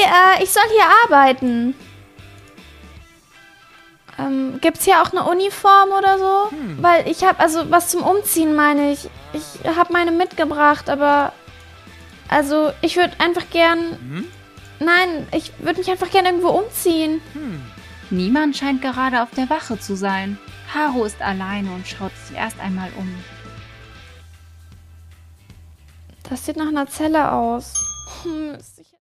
ich soll hier arbeiten. Gibt's hier auch eine Uniform oder so? Weil ich habe, also was zum Umziehen meine ich. Ich habe meine mitgebracht, aber... Also, ich würde einfach gern... Nein, ich würde mich einfach gern irgendwo umziehen. Niemand scheint gerade auf der Wache zu sein. Haru ist alleine und schaut sich erst einmal um. Das sieht nach einer Zelle aus.